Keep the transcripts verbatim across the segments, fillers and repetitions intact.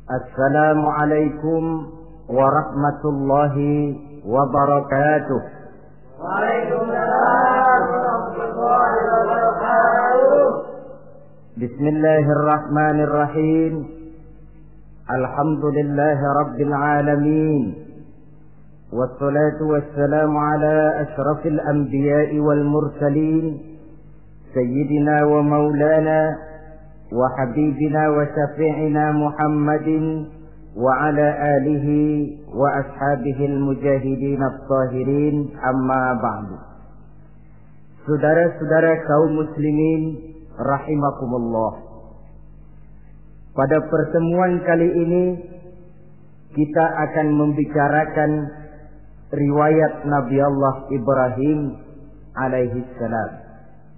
Assalamualaikum warahmatullahi wabarakatuh. Waalaikumsalam warahmatullahi wabarakatuh. Bismillahirrahmanirrahim. Alhamdulillahi rabbil alamin. Wassalatu wassalamu ala ashrafil anbiya'i wal mursalin. Sayyidina wa maulana wa habibina wa syafi'ina Muhammadin wa ala alihi wa ashabihi al-mujahidin at-tahirin, amma ba'du. Saudara-saudara kaum muslimin rahimakumullah, pada pertemuan kali ini kita akan membicarakan riwayat Nabi Allah Ibrahim alaihi salam.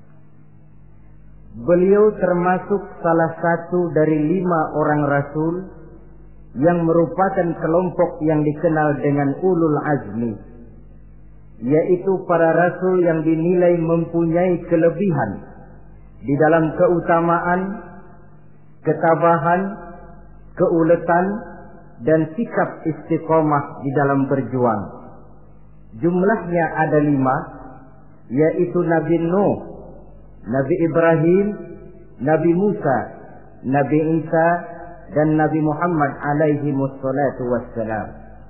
Beliau termasuk salah satu dari lima orang rasul yang merupakan kelompok yang dikenal dengan ulul azmi, yaitu para rasul yang dinilai mempunyai kelebihan di dalam keutamaan, ketabahan, keuletan, dan sikap istiqomah di dalam berjuang. Jumlahnya ada lima, yaitu Nabi Nuh, Nabi Ibrahim, Nabi Musa, Nabi Isa, dan Nabi Muhammad alaihi wassalatu wassalam.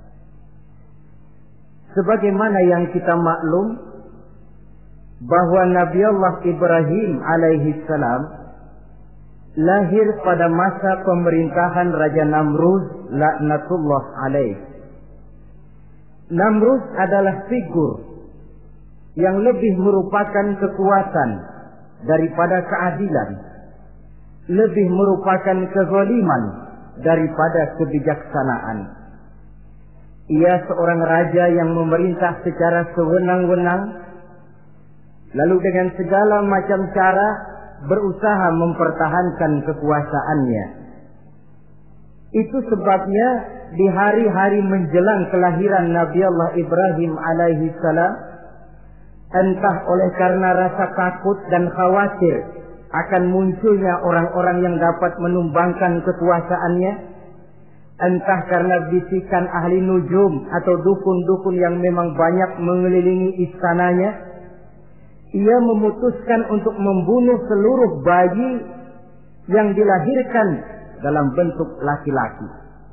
Sebagaimana yang kita maklum bahwa Nabi Allah Ibrahim alaihi salam lahir pada masa pemerintahan Raja Namrud laknatullah alaih. Namrud adalah figur yang lebih merupakan kekuatan daripada keadilan, lebih merupakan kezaliman daripada kebijaksanaan. Ia seorang raja yang memerintah secara sewenang-wenang, lalu dengan segala macam cara berusaha mempertahankan kekuasaannya. Itu sebabnya di hari-hari menjelang kelahiran Nabi Allah Ibrahim alaihi salam, entah oleh karena rasa takut dan khawatir akan munculnya orang-orang yang dapat menumbangkan kekuasaannya, entah karena bisikan ahli nujum atau dukun-dukun yang memang banyak mengelilingi istananya, ia memutuskan untuk membunuh seluruh bayi yang dilahirkan dalam bentuk laki-laki.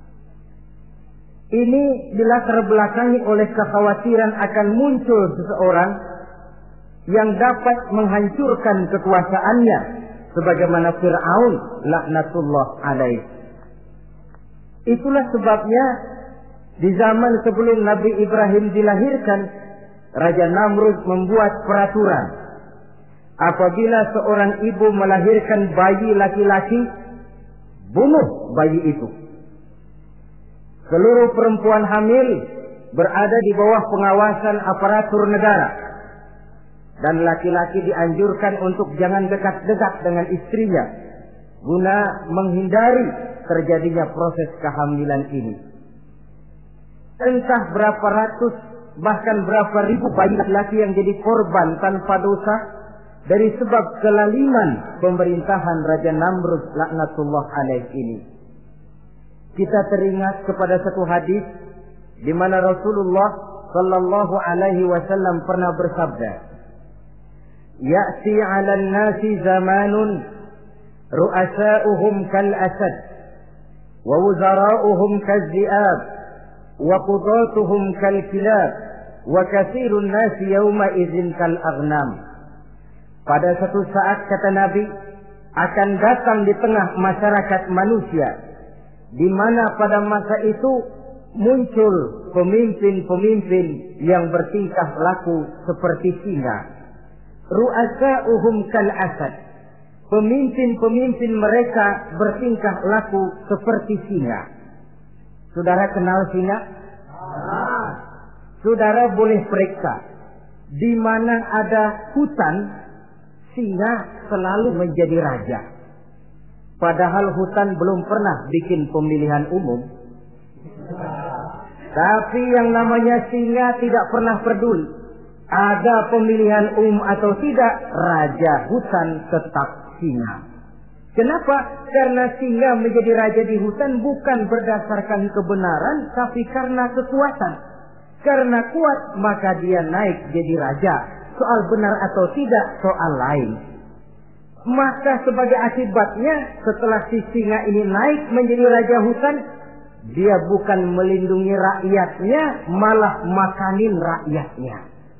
Ini dilatar belakangi oleh kekhawatiran akan muncul seseorang yang dapat menghancurkan kekuasaannya, sebagaimana Fir'aun laknatullah alaih. Itulah sebabnya di zaman sebelum Nabi Ibrahim dilahirkan, Raja Namrud membuat peraturan. Apabila seorang ibu melahirkan bayi laki-laki, bunuh bayi itu. Seluruh perempuan hamil berada di bawah pengawasan aparatur negara, dan laki-laki dianjurkan untuk jangan dekat-dekat dengan istrinya guna menghindari terjadinya proses kehamilan ini. Entah berapa ratus bahkan berapa ribu bayi laki-laki yang jadi korban tanpa dosa dari sebab kelaliman pemerintahan Raja Namrud laknatullah alaih ini. Kita teringat kepada satu hadis di mana Rasulullah sallallahu alaihi wasallam pernah bersabda, "Ya'ti 'alan nasi zamanun ru'asa'uhum kal asad wa wuzara'uhum kal zi'ab wa qudatuhum kal kilab wa katsirun nasi yawma idzin kal aghnam." Pada satu saat, kata Nabi, akan datang di tengah masyarakat manusia, di mana pada masa itu muncul pemimpin-pemimpin yang bertingkah laku seperti singa. Ru'asa'uhum kal asad. Pemimpin-pemimpin mereka bertingkah laku seperti singa. Saudara kenal singa? Ah. Saudara boleh periksa, di mana ada hutan, singa selalu menjadi raja. Padahal hutan belum pernah bikin pemilihan umum. Tapi yang namanya singa tidak pernah peduli ada pemilihan umum atau tidak, raja hutan tetap singa. Kenapa? Karena singa menjadi raja di hutan bukan berdasarkan kebenaran, tapi karena kekuatan. Karena kuat, maka dia naik jadi raja. Soal benar atau tidak, soal lain. Maka sebagai akibatnya, setelah si singa ini naik menjadi raja hutan, dia bukan melindungi rakyatnya, malah makanin rakyatnya.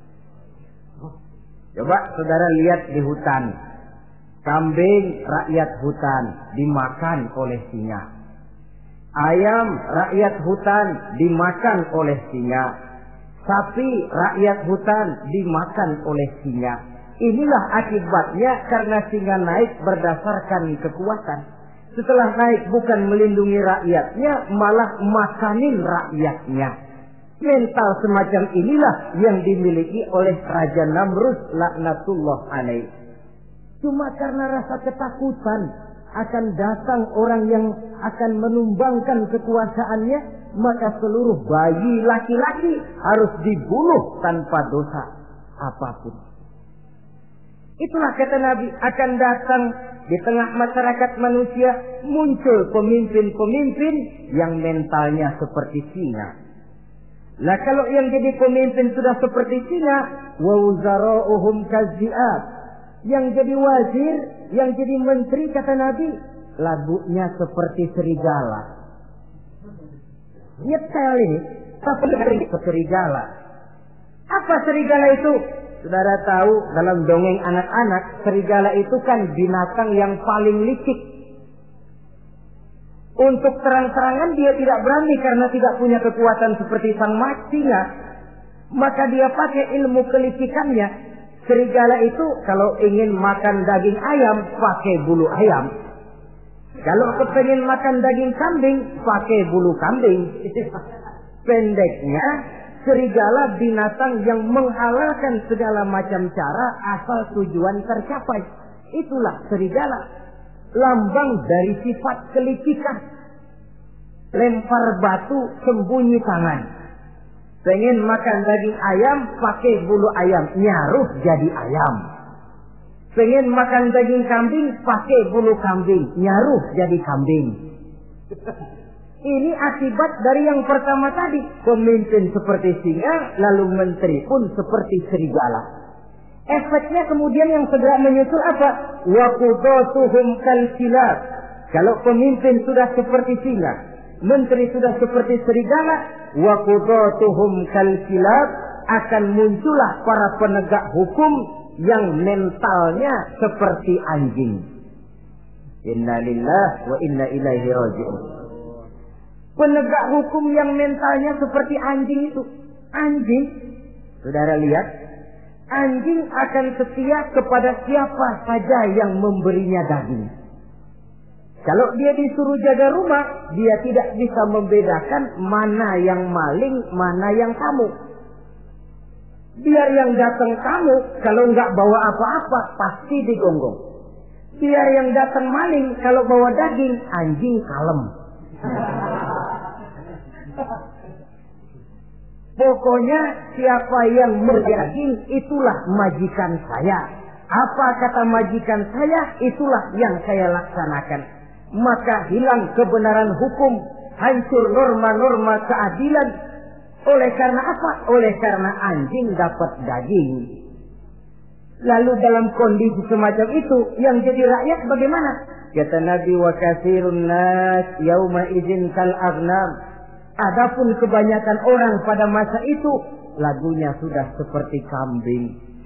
Coba saudara lihat di hutan. Kambing rakyat hutan dimakan oleh singa. Ayam rakyat hutan dimakan oleh singa. Sapi rakyat hutan dimakan oleh singa. Inilah akibatnya karena singa naik berdasarkan kekuatan. Setelah naik bukan melindungi rakyatnya, malah makanin rakyatnya. Mental semacam inilah yang dimiliki oleh Raja Namrud laknatullah alaih. Cuma karena rasa ketakutan akan datang orang yang akan menumbangkan kekuasaannya, maka seluruh bayi laki-laki harus dibunuh tanpa dosa apapun. Itulah kata Nabi, akan datang di tengah masyarakat manusia muncul pemimpin-pemimpin yang mentalnya seperti singa. Nah kalau yang jadi pemimpin sudah seperti singa, wa wuzara'uhum kazzi'ab. Yang jadi wazir, yang jadi menteri kata Nabi, lagunya seperti serigala. Nyetel ini, tapi serigala. Apa serigala itu? Saudara tahu dalam dongeng anak-anak, serigala itu kan binatang yang paling licik. Untuk terang-terangan dia tidak berani karena tidak punya kekuatan seperti sang singa. Maka dia pakai ilmu kelicikannya. Serigala itu kalau ingin makan daging ayam, pakai bulu ayam. Kalau kepengen makan daging kambing, pakai bulu kambing. Pendeknya, serigala binatang yang menghalalkan segala macam cara asal tujuan tercapai. Itulah serigala. Lambang dari sifat kelicikan. Lempar batu, sembunyi tangan. Pengen makan daging ayam, pakai bulu ayam, nyaruh jadi ayam. Pengen makan daging kambing, pakai bulu kambing, nyaruh jadi kambing. Ini akibat dari yang pertama tadi. Pemimpin seperti singa, lalu menteri pun seperti serigala. Efeknya kemudian yang segera menyusul apa? Wa qudatuhum kalsilab. Kalau pemimpin sudah seperti singa, menteri sudah seperti serigala, wa qudatuhum kalsilab, akan muncullah para penegak hukum yang mentalnya seperti anjing. Inna lillahi wa inna ilaihi raji'un. Penegak hukum yang mentalnya seperti anjing itu. Anjing, saudara lihat, anjing akan setia kepada siapa saja yang memberinya daging. Kalau dia disuruh jaga rumah, dia tidak bisa membedakan mana yang maling, mana yang tamu. Biar yang datang tamu, kalau nggak bawa apa-apa, pasti digonggong. Biar yang datang maling, kalau bawa daging, anjing kalem. Pokoknya siapa yang berdaging, itulah majikan saya. Apa kata majikan saya, itulah yang saya laksanakan. Maka hilang kebenaran hukum, hancur norma-norma keadilan. Oleh karena apa? Oleh karena anjing dapat daging. Lalu dalam kondisi semacam itu, yang jadi rakyat bagaimana? Kata Nabi, wa katsirun nas yauma idzin kal aghnam. Adapun kebanyakan orang pada masa itu, lagunya sudah seperti kambing.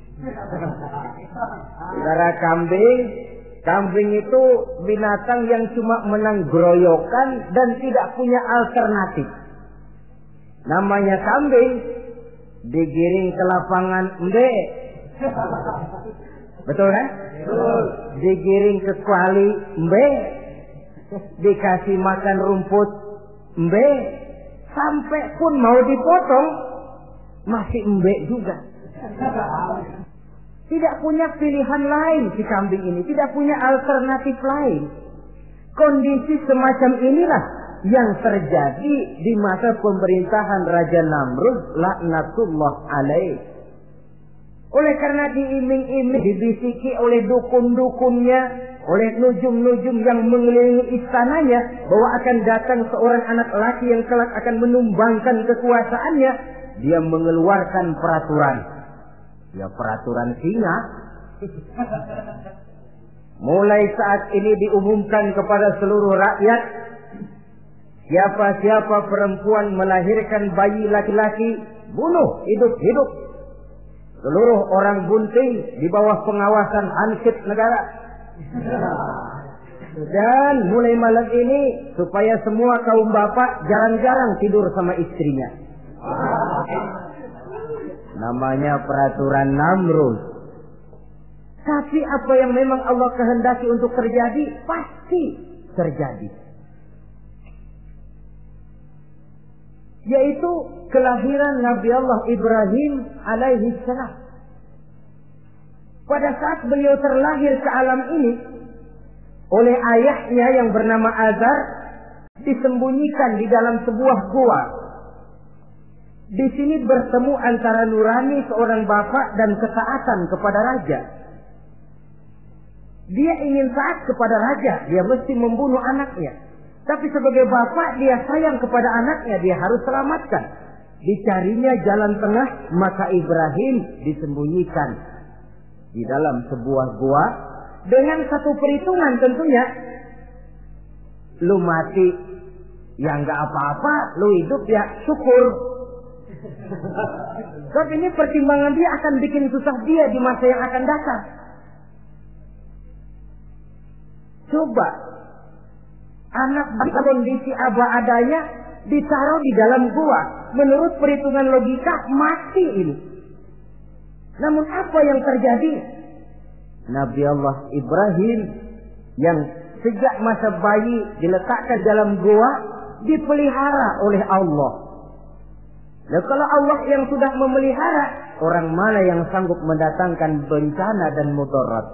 Saudara, kambing Kambing itu binatang yang cuma menang groyokan dan tidak punya alternatif. Namanya kambing, digiring ke lapangan embe. Betul kan? Digiring ke kuali embe. Dikasih makan rumput embe. Sampai pun mau dipotong, masih embe juga. Tidak punya pilihan lain si kambing ini, tidak punya alternatif lain. Kondisi semacam inilah yang terjadi di masa pemerintahan Raja Namrud laknatullah alaih. Oleh karena diiming-iming, dibisiki oleh dukun-dukunnya, oleh nujum-nujum yang mengelilingi istananya bahwa akan datang seorang anak laki yang kelak akan menumbangkan kekuasaannya, dia mengeluarkan peraturan. Ya peraturan singa. Mulai saat ini diumumkan kepada seluruh rakyat, siapa-siapa perempuan melahirkan bayi laki-laki, bunuh hidup-hidup. Seluruh orang bunting di bawah pengawasan Hansip negara. Dan mulai malam ini supaya semua kaum bapak jarang-jarang tidur sama istrinya. Namanya peraturan Namrud. Tapi apa yang memang Allah kehendaki untuk terjadi pasti terjadi. Yaitu kelahiran Nabi Allah Ibrahim alaihi salam. Pada saat beliau terlahir ke alam ini oleh ayahnya yang bernama Azar, disembunyikan di dalam sebuah gua. Di sini bertemu antara nurani seorang bapak dan ketaatan kepada raja. Dia ingin taat kepada raja, dia mesti membunuh anaknya. Tapi sebagai bapak dia sayang kepada anaknya, dia harus selamatkan. Dicarinya jalan tengah, maka Ibrahim disembunyikan di dalam sebuah gua dengan satu perhitungan tentunya. Lu mati ya nggak apa-apa, lu hidup ya syukur. Sebab ini pertimbangan dia akan bikin susah dia di masa yang akan datang. Coba anak dalam kondisi apa adanya ditaruh di dalam gua, menurut perhitungan logika mati ini. Namun apa yang terjadi? Nabi Allah Ibrahim yang sejak masa bayi diletakkan dalam gua dipelihara oleh Allah. Dan kalau Allah yang sudah memelihara, orang mana yang sanggup mendatangkan bencana dan mudarat?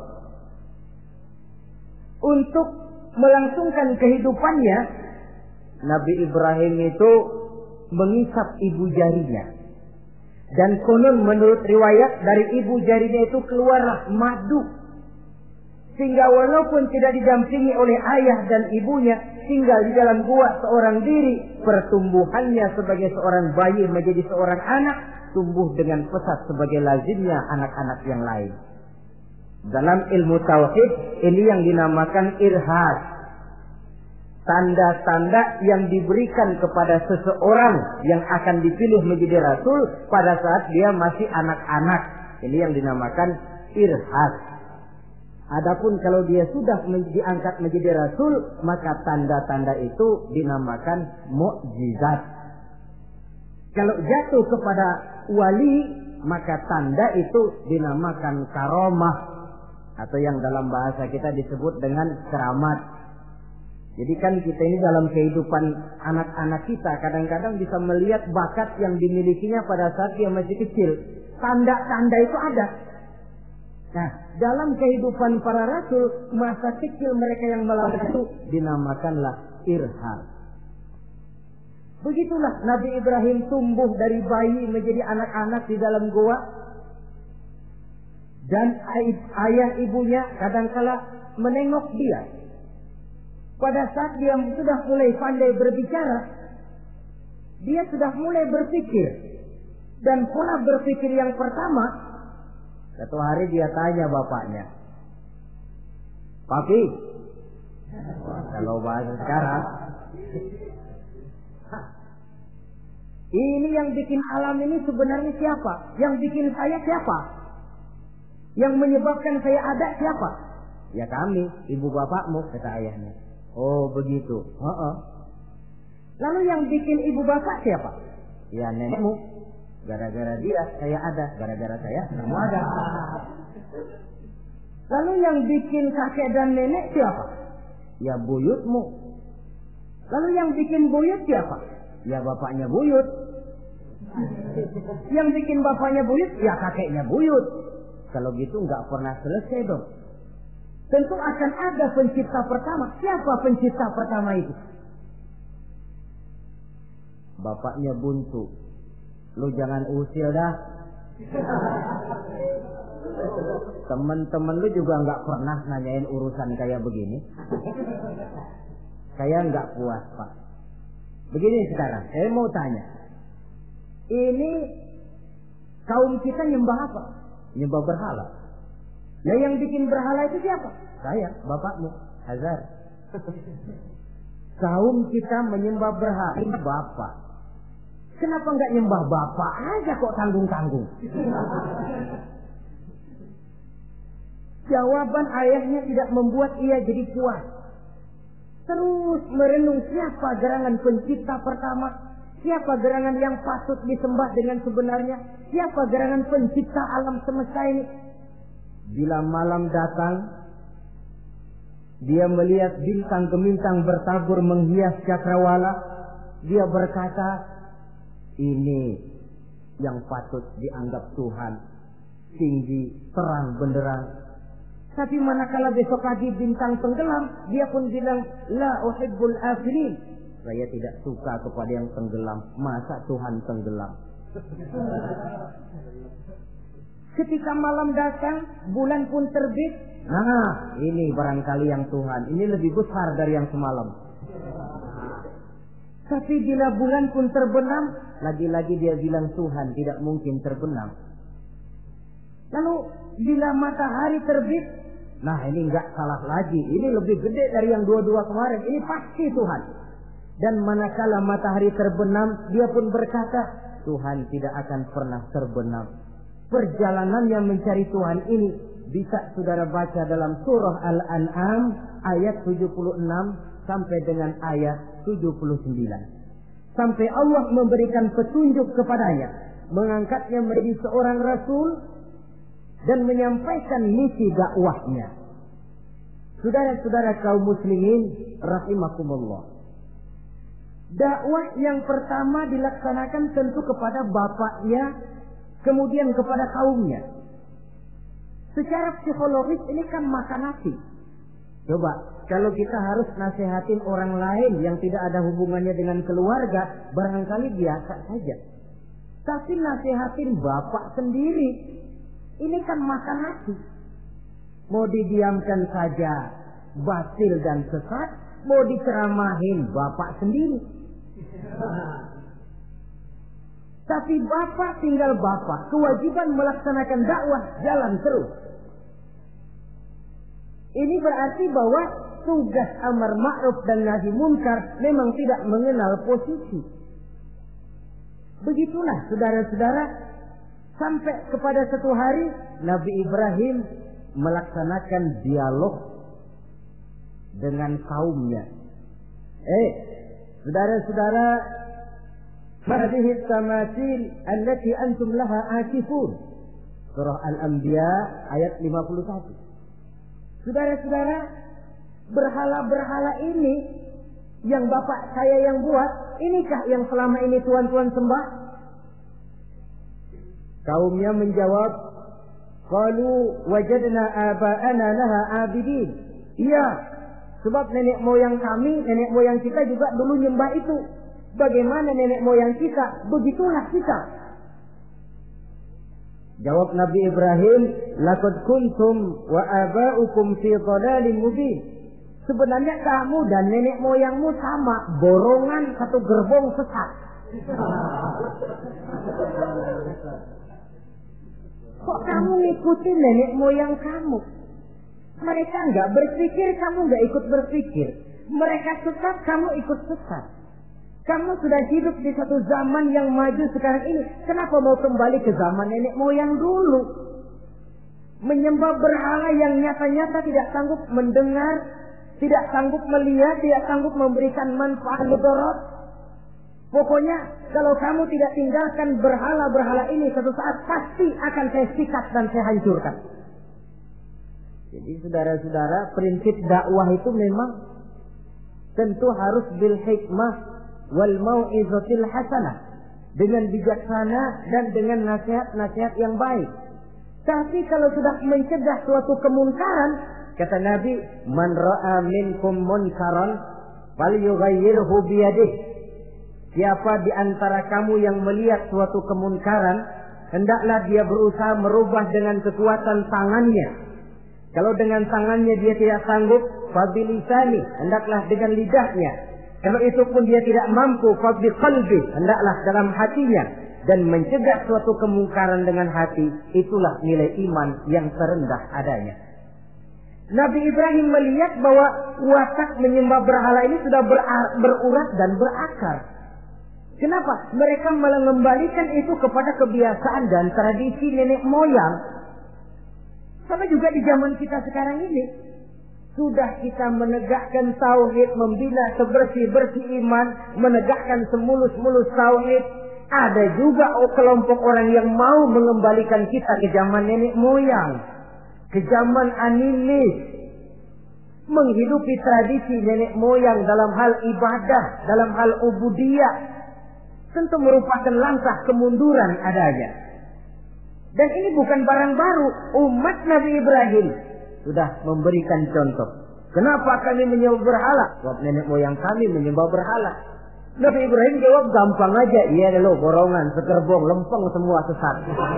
Untuk melangsungkan kehidupannya, Nabi Ibrahim itu mengisap ibu jarinya. Dan konon menurut riwayat dari ibu jarinya itu keluarlah madu. Sehingga walaupun tidak didampingi oleh ayah dan ibunya, tinggal di dalam gua seorang diri, pertumbuhannya sebagai seorang bayi menjadi seorang anak, tumbuh dengan pesat sebagai lazimnya anak-anak yang lain. Dalam ilmu tauhid ini yang dinamakan irhas. Tanda-tanda yang diberikan kepada seseorang yang akan dipilih menjadi rasul pada saat dia masih anak-anak. Ini yang dinamakan irhas. Adapun kalau dia sudah diangkat menjadi rasul, maka tanda-tanda itu dinamakan mukjizat. Kalau jatuh kepada wali, maka tanda itu dinamakan karomah, atau yang dalam bahasa kita disebut dengan keramat. Jadi kan kita ini dalam kehidupan anak-anak kita kadang-kadang bisa melihat bakat yang dimilikinya pada saat dia masih kecil. Tanda-tanda itu ada. Nah, dalam kehidupan para rasul, masa kecil mereka yang melakukan itu dinamakanlah irhas. Begitulah Nabi Ibrahim tumbuh dari bayi menjadi anak-anak di dalam gua. Dan ayah ibunya kadangkala menengok dia. Pada saat dia sudah mulai pandai berbicara, dia sudah mulai berpikir. Dan pola berpikir yang pertama, satu hari dia tanya bapaknya, "Papi," kalau bahasa sekarang, "ini yang bikin alam ini sebenarnya siapa? Yang bikin saya siapa? Yang menyebabkan saya ada siapa?" "Ya kami, ibu bapakmu," kata ayahnya. "Oh begitu." "Heeh." "Lalu yang bikin ibu bapak siapa?" "Ya nenekmu. Gara-gara dia saya ada, gara-gara saya kamu ada." "Lalu yang bikin kakek dan nenek siapa?" "Ya buyutmu." "Lalu yang bikin buyut siapa?" "Ya bapaknya buyut." "Yang bikin bapaknya buyut?" "Ya kakeknya buyut." Kalau gitu nggak pernah selesai dong. Tentu akan ada pencipta pertama. Siapa pencipta pertama itu? Bapaknya buntu. "Lu jangan usil dah." Teman-teman lu juga nggak pernah nanyain urusan kayak begini. Saya nggak puas, Pak. Begini sekarang, saya mau tanya. Ini kaum kita nyembah apa? Nyembah berhala. Nah, yang bikin berhala itu siapa? Saya, bapakmu, Azhar. Kaum kita menyembah berhala. Ini bapak. Kenapa nggak nyembah bapak aja kok tanggung-tanggung? Jawaban ayahnya tidak membuat ia jadi puas. Terus merenung siapa gerangan pencipta pertama, siapa gerangan yang patut disembah dengan sebenarnya, siapa gerangan pencipta alam semesta ini. Bila malam datang, dia melihat bintang gemintang bertabur menghias cakrawala, dia berkata, ini yang patut dianggap Tuhan, tinggi, terang benderang. Tapi manakala besok pagi bintang tenggelam, dia pun bilang, la uhibbul afilin. Saya tidak suka kepada yang tenggelam. Masa Tuhan tenggelam? Ketika malam datang, bulan pun terbit. Nah, ini barangkali yang Tuhan. Ini lebih besar dari yang semalam. Tapi bila bulan pun terbenam, lagi-lagi dia bilang Tuhan tidak mungkin terbenam. Lalu bila matahari terbit, nah ini enggak salah lagi. Ini lebih gede dari yang dua-dua kemarin. Ini pasti Tuhan. Dan manakala matahari terbenam, dia pun berkata, Tuhan tidak akan pernah terbenam. Perjalanan yang mencari Tuhan ini bisa saudara baca dalam surah Al-An'am ayat tujuh puluh enam sampai dengan ayat tujuh puluh sembilan. Sampai Allah memberikan petunjuk kepadanya, mengangkatnya menjadi seorang rasul dan menyampaikan misi dakwahnya. Saudara-saudara kaum muslimin rahimakumullah. Dakwah yang pertama dilaksanakan tentu kepada bapaknya, kemudian kepada kaumnya. Secara psikologis ini kan makan nasi. Coba, kalau kita harus nasihatin orang lain yang tidak ada hubungannya dengan keluarga, barangkali biasa saja. Tapi nasihatin bapak sendiri, ini kan makan nasi. Mau didiamkan saja, batil dan sesat. Mau diceramahin bapak sendiri. Tapi bapak tinggal bapak. Kewajiban melaksanakan dakwah jalan terus. Ini berarti bahwa tugas amar ma'ruf dan nahi munkar memang tidak mengenal posisi. Begitulah saudara-saudara, sampai kepada satu hari Nabi Ibrahim melaksanakan dialog dengan kaumnya. Eh, saudara-saudara, hadhihi tamathil allati antum laha akifun. Surah Al-Anbiya ayat lima puluh satu. Saudara-saudara, berhala-berhala ini yang bapak saya yang buat, inikah yang selama ini tuan-tuan sembah? Kaumnya menjawab, qalu wajadna aba'ana laha abidin. Iya, sebab nenek moyang kami, nenek moyang kita juga dulu nyembah itu. Bagaimana nenek moyang kita, begitulah kita. Jawab Nabi Ibrahim, laqad kuntum wa aba'ukum fi dhalalin mubin. Sebenarnya kamu dan nenek moyangmu sama, borongan satu gerbong sesat. Kok kamu ngikutin nenek moyang kamu? Mereka enggak berpikir, kamu enggak ikut berpikir. Mereka sesat, kamu ikut sesat. Kamu sudah hidup di satu zaman yang maju sekarang ini. Kenapa mau kembali ke zaman nenek moyang dulu? Menyembah berhala yang nyata-nyata tidak sanggup mendengar, tidak sanggup melihat, tidak sanggup memberikan manfaat mudarat. Pokoknya kalau kamu tidak tinggalkan berhala-berhala ini, suatu saat pasti akan saya sikat dan saya hancurkan. Jadi saudara-saudara, prinsip dakwah itu memang tentu harus bil hikmah wal mau'izatil hasanah, dengan bijaksana dan dengan nasihat-nasihat yang baik. Tapi kalau sudah mencegah suatu kemunkaran, kata Nabi, man ra'a minkum munkaran falyughayyirhu biyadihi. Siapa di antara kamu yang melihat suatu kemunkaran, hendaklah dia berusaha merubah dengan kekuatan tangannya. Kalau dengan tangannya dia tidak sanggup, fabilisani, hendaklah dengan lidahnya. Kalau itu pun dia tidak mampu, fabiqalbi, hendaklah dalam hatinya. Dan mencegah suatu kemungkaran dengan hati, itulah nilai iman yang terendah adanya. Nabi Ibrahim melihat bahwa watak menyembah berhala ini sudah berurat dan berakar. Kenapa? Mereka malah mengembalikan itu kepada kebiasaan dan tradisi nenek moyang. Sama juga di zaman kita sekarang ini. Sudah kita menegakkan tauhid, membina sebersih-bersih iman, menegakkan semulus-mulus tauhid. Ada juga kelompok orang yang mau mengembalikan kita ke zaman nenek moyang, ke zaman animis, menghidupi tradisi nenek moyang dalam hal ibadah, dalam hal ubudiyah. Tentu merupakan langkah kemunduran adanya. Dan ini bukan barang baru. Umat Nabi Ibrahim sudah memberikan contoh. Kenapa kami menyembah berhala? Sebab nenek moyang kami menyembah berhala. Nabi Ibrahim jawab gampang aja. Iya lo borongan, sekerbong, lempeng semua sesat.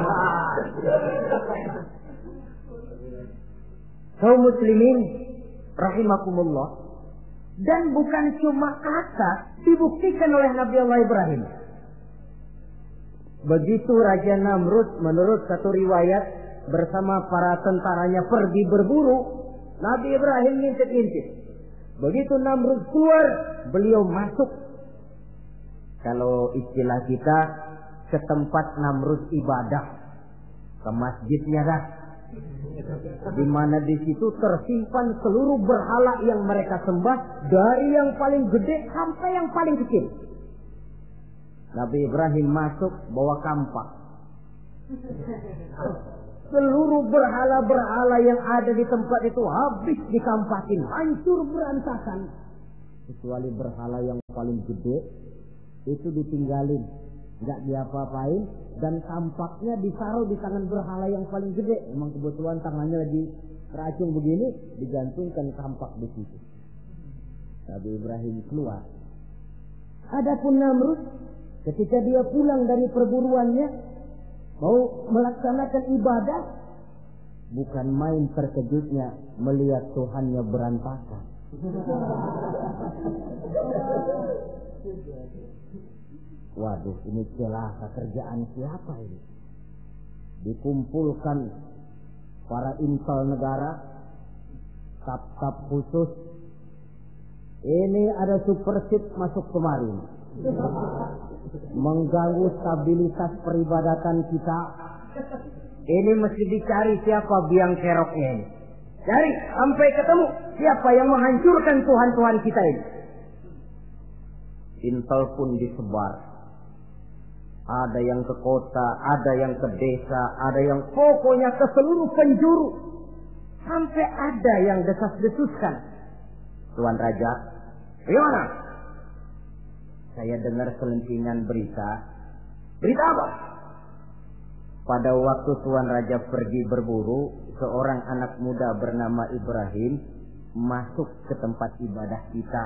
Kaum muslimin rahimakumullah. Dan bukan cuma kata, dibuktikan oleh Nabi Allah Ibrahim. Begitu Raja Namrud menurut satu riwayat bersama para tentaranya pergi berburu, Nabi Ibrahim ngintip-ngintip. Begitu Namrud keluar, beliau masuk. Kalau istilah kita, ke tempat Namrud ibadah, ke masjidnya dah. Di mana di situ tersimpan seluruh berhala yang mereka sembah, dari yang paling gede sampai yang paling kecil. Nabi Ibrahim masuk bawa kampak. Seluruh berhala-berhala yang ada di tempat itu habis dikampakin, hancur berantakan. Kecuali berhala yang paling gede, itu ditinggalin, nggak diapa-apain, dan kampaknya ditaruh di tangan berhala yang paling gede. Memang kebetulan tangannya lagi teracung begini, digantungkan kampak di situ. Nabi Ibrahim keluar. Adapun Namrud, ketika dia pulang dari perburuannya, mau melaksanakan ibadah, bukan main terkejutnya melihat Tuhannya berantakan. Waduh, ini celaka kerjaan siapa ini? Dikumpulkan para intel negara, staf-staf khusus. Ini ada super ship masuk kemarin, mengganggu stabilitas peribadatan kita. Ini mesti dicari siapa biang keroknya ini. Cari sampai ketemu siapa yang menghancurkan Tuhan-Tuhan kita ini. Intel pun disebar. Ada yang ke kota, ada yang ke desa, ada yang pokoknya ke seluruh penjuru. Sampai ada yang desas-desuskan. Tuan Raja, bagaimana? Saya dengar selentingan berita. Berita apa? Pada waktu Tuan Raja pergi berburu, seorang anak muda bernama Ibrahim masuk ke tempat ibadah kita.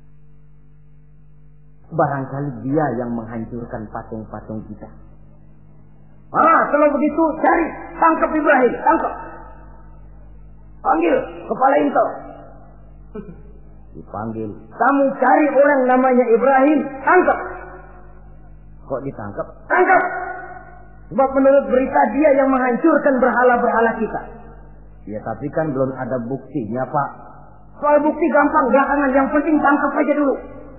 Barangkali dia yang menghancurkan patung-patung kita. Ah, kalau begitu cari, tangkap Ibrahim, tangkap. Panggil kepala intel. Dipanggil. Kamu cari orang namanya Ibrahim, tangkap. Kok ditangkap? Tangkap. Sebab menurut berita dia yang menghancurkan berhala-berhala kita. Ya tapi kan belum ada buktinya, Pak. Soal bukti gampang, belakangan, yang penting tangkap aja dulu.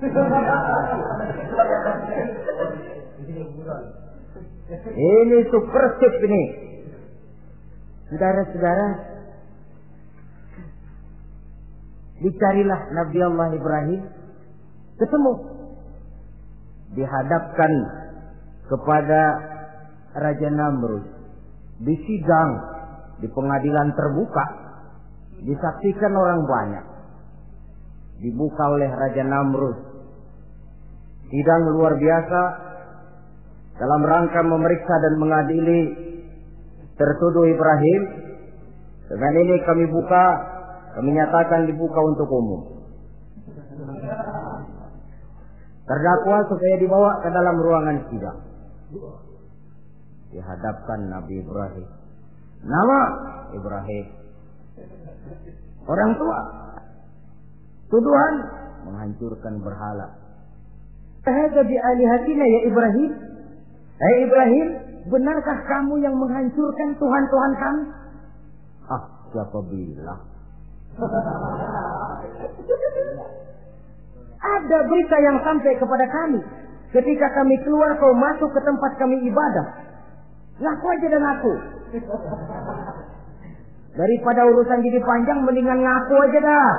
Ini super ship ini. Saudara-saudara, dicarilah Nabi Allah Ibrahim, ketemu, dihadapkan kepada Raja Namrud, disidang di pengadilan terbuka, disaksikan orang banyak, dibuka oleh Raja Namrud. Sidang luar biasa dalam rangka memeriksa dan mengadili tertuduh Ibrahim. Dengan ini kami buka, kami nyatakan dibuka untuk umum. Terdakwa supaya dibawa ke dalam ruangan sidang. Dihadapkan Nabi Ibrahim. Nama Ibrahim. Orang tua. Tuduhan menghancurkan berhala. Hadza bi alihatina ya Ibrahim. Hai Ibrahim, benarkah kamu yang menghancurkan Tuhan-Tuhan kami? Ah, siapa bilang? Ada berita yang sampai kepada kami. Ketika kami keluar, kau masuk ke tempat kami ibadah. Ngaku aja dan ngaku. Daripada urusan jadi panjang, mendingan ngaku aja dah.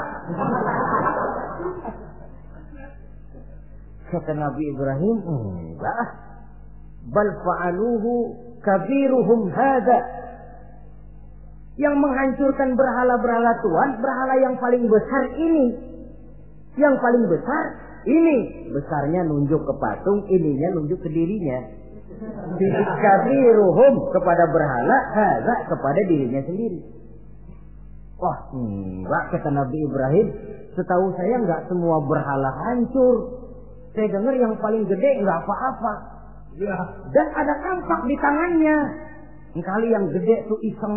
Kata Nabi Ibrahim, enggak. Bal fa'aluhu kabiruhum hada. Yang menghancurkan berhala-berhala Tuhan, berhala yang paling besar ini. Yang paling besar ini. Besarnya nunjuk ke patung, ininya nunjuk ke dirinya. Kabiruhum kepada berhala, hada kepada dirinya sendiri. Wah, enggak, kata Nabi Ibrahim. Setahu saya enggak semua berhala hancur. Saya dengar yang paling gede enggak apa-apa. Ya. Dan ada kampak di tangannya. Kali yang gede tuh iseng.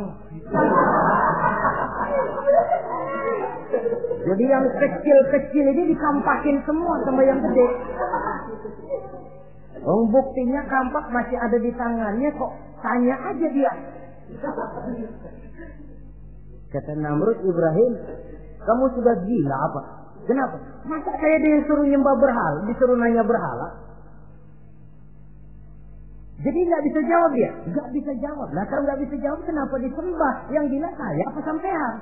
Jadi yang kecil-kecil ini dikampakin semua sama yang gede. Oh, buktinya kampak masih ada di tangannya, kok tanya aja dia. Kata Namrud, Ibrahim, kamu sudah gila apa? Kenapa? Masa kayak disuruh nyembah berhala, disuruh nanya berhala? Jadi nggak bisa jawab dia, nggak bisa jawab. Nah kalau nggak bisa jawab, kenapa disembah? Yang gila saya apa sampean?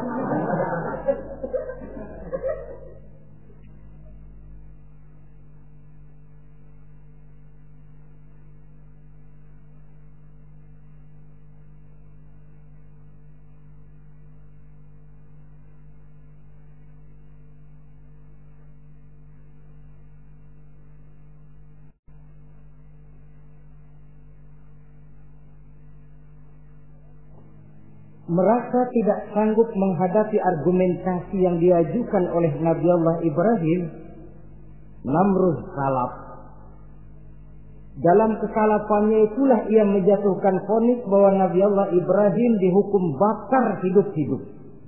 Merasa tidak sanggup menghadapi argumentasi yang diajukan oleh Nabi Allah Ibrahim, Namrud salaf. Dalam kesalapannya itulah ia menjatuhkan vonis bahwa Nabi Allah Ibrahim dihukum bakar hidup-hidup.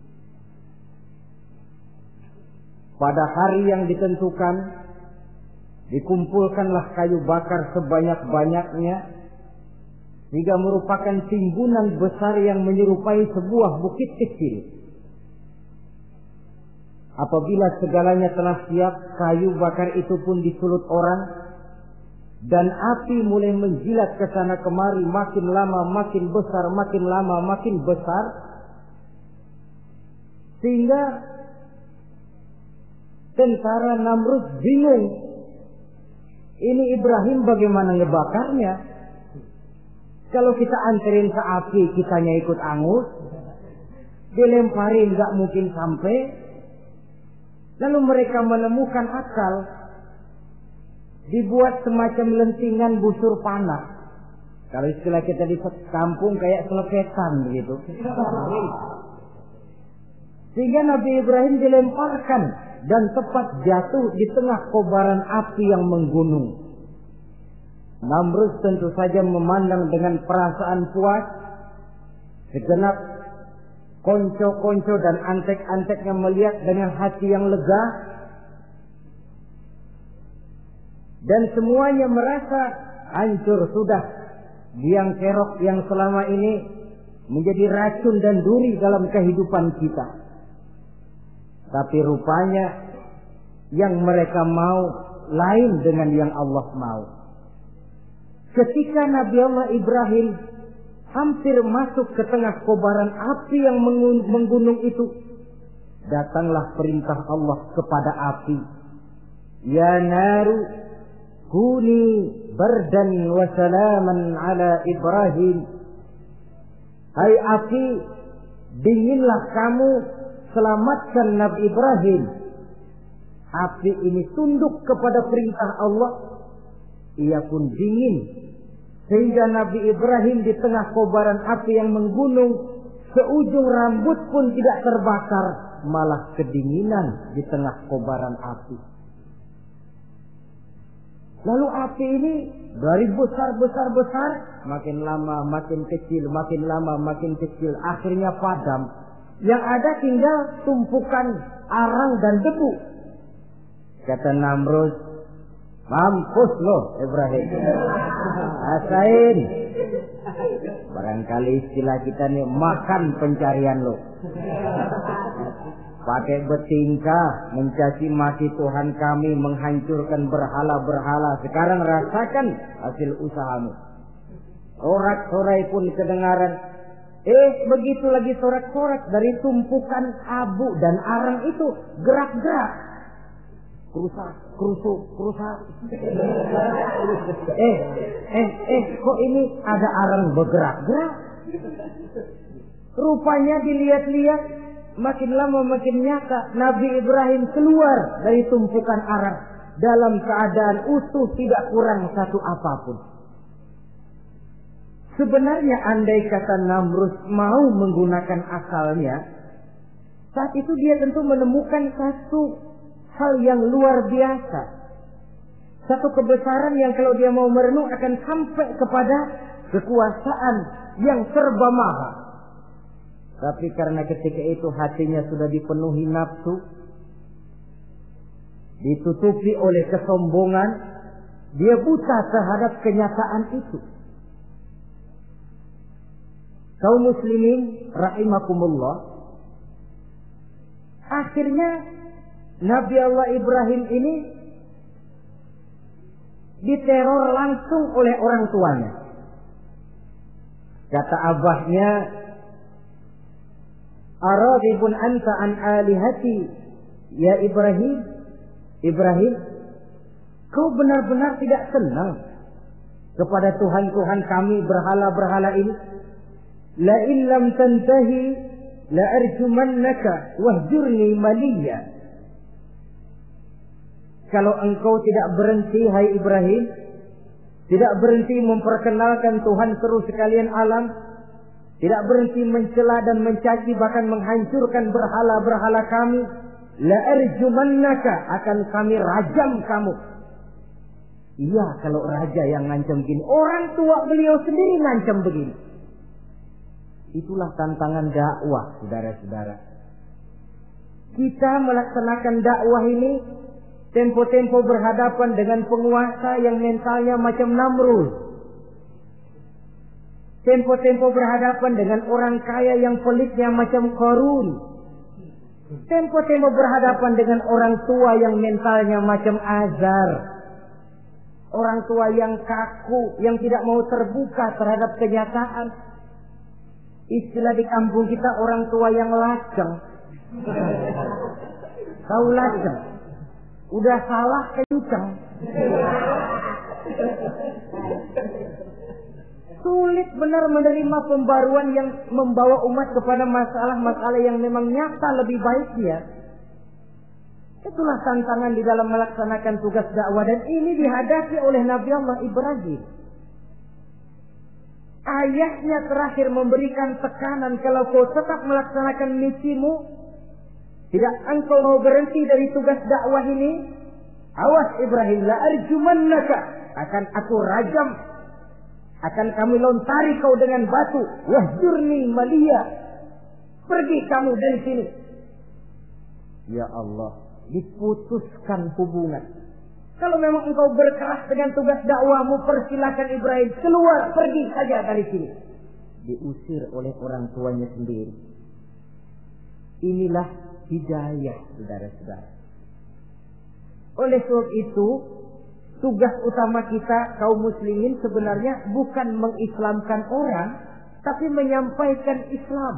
Pada hari yang ditentukan, dikumpulkanlah kayu bakar sebanyak-banyaknya, sehingga merupakan timbunan besar yang menyerupai sebuah bukit kecil. Apabila segalanya telah siap, kayu bakar itu pun disulut orang, dan api mulai menjilat ke sana kemari, makin lama makin besar, makin lama makin besar, sehingga tentara Namrud bingung. Ini Ibrahim bagaimana ngebakarnya? Kalau kita anterin ke api, kitanya ikut angus, dilemparin nggak mungkin sampai. Lalu mereka menemukan akal, dibuat semacam lentingan busur panah. Kalau istilah kita di kampung kayak selepetan begitu. Sehingga Nabi Ibrahim dilemparkan dan tepat jatuh di tengah kobaran api yang menggunung. Namrud tentu saja memandang dengan perasaan puas. Segenap konco-konco dan antek-anteknya melihat dengan hati yang lega. Dan semuanya merasa hancur sudah biang kerok yang selama ini menjadi racun dan duri dalam kehidupan kita. Tapi rupanya yang mereka mau lain dengan yang Allah mau. Ketika Nabi Allah Ibrahim hampir masuk ke tengah kobaran api yang menggunung itu, datanglah perintah Allah kepada api. Ya naru kuni bardan wa salaman ala Ibrahim. Hai api, dinginlah kamu, selamatkan Nabi Ibrahim. Api ini tunduk kepada perintah Allah. Ia pun dingin, sehingga Nabi Ibrahim di tengah kobaran api yang menggunung, seujung rambut pun tidak terbakar, malah kedinginan di tengah kobaran api. Lalu api ini dari besar-besar-besar, makin lama makin kecil, makin lama makin kecil, akhirnya padam. Yang ada tinggal tumpukan arang dan debu. Kata Namrud, mampus loh Ibrahim. Rasain. Barangkali istilah kita nih, makan pencarian lo. Pakai bertingkah mencaci maki Tuhan kami, menghancurkan berhala-berhala. Sekarang rasakan hasil usahamu. Sorak-sorai pun kedengaran. Eh, begitu lagi sorak-sorak dari tumpukan abu dan arang itu gerak-gerak. Kerusak, kerusuk, kerusak. eh, eh, eh, kok ini ada arang bergerak-gerak? Rupanya dilihat-lihat, makin lama makin nyata. Nabi Ibrahim keluar dari tumpukan arang dalam keadaan utuh, tidak kurang satu apapun. Sebenarnya andai kata Namrud mau menggunakan akalnya, saat itu dia tentu menemukan satu hal yang luar biasa. Satu kebesaran yang kalau dia mau merenung akan sampai kepada kekuasaan yang serba maha. Tapi karena ketika itu hatinya sudah dipenuhi nafsu, ditutupi oleh kesombongan, dia buta terhadap kenyataan itu. Kaum muslimin rahimakumullah, akhirnya Nabi Allah Ibrahim ini diteror langsung oleh orang tuanya. Kata abahnya, "Aradibun anta an alihati ya Ibrahim?" Ibrahim, kau benar-benar tidak senang kepada Tuhan-Tuhan kami, berhala-berhala ini? La illam tantahi la arjumannaka wahjurni maliya. Kalau engkau tidak berhenti, hai Ibrahim, tidak berhenti memperkenalkan Tuhan seru sekalian alam, tidak berhenti mencela dan mencaci bahkan menghancurkan berhala-berhala kami, la arjumannaka, akan kami rajam kamu. Iya, kalau raja yang ngancam begini, orang tua beliau sendiri ngancam begini. Itulah tantangan dakwah, saudara-saudara. Kita melaksanakan dakwah ini tempo-tempo berhadapan dengan penguasa yang mentalnya macam Namrud. Tempo-tempo berhadapan dengan orang kaya yang pelitnya macam Qarun. Tempo-tempo berhadapan dengan orang tua yang mentalnya macam Azar. Orang tua yang kaku, yang tidak mau terbuka terhadap kenyataan. Istilah di kampung kita, orang tua yang laceng. Tahu laceng? Udah salah kenceng. Sulit benar menerima pembaruan yang membawa umat kepada masalah-masalah yang memang nyata lebih baiknya. Itulah tantangan di dalam melaksanakan tugas dakwah, dan ini dihadapi oleh Nabi Allah Ibrahim. Ayahnya terakhir memberikan tekanan, kalau kau tetap melaksanakan misimu, tidak engkau mau berhenti dari tugas dakwah ini, awas Ibrahim, la arjumannaka, akan aku rajam, akan kami lontari kau dengan batu, wahjurni maliya, pergi kamu dari sini. Ya Allah, diputuskan hubungan. Kalau memang engkau berkeras dengan tugas dakwahmu, persilakan Ibrahim keluar, pergi saja dari sini. Diusir oleh orang tuanya sendiri. Inilah hidayah, saudara-saudara. Oleh sebab itu, tugas utama kita kaum muslimin sebenarnya bukan mengislamkan orang, tapi menyampaikan Islam.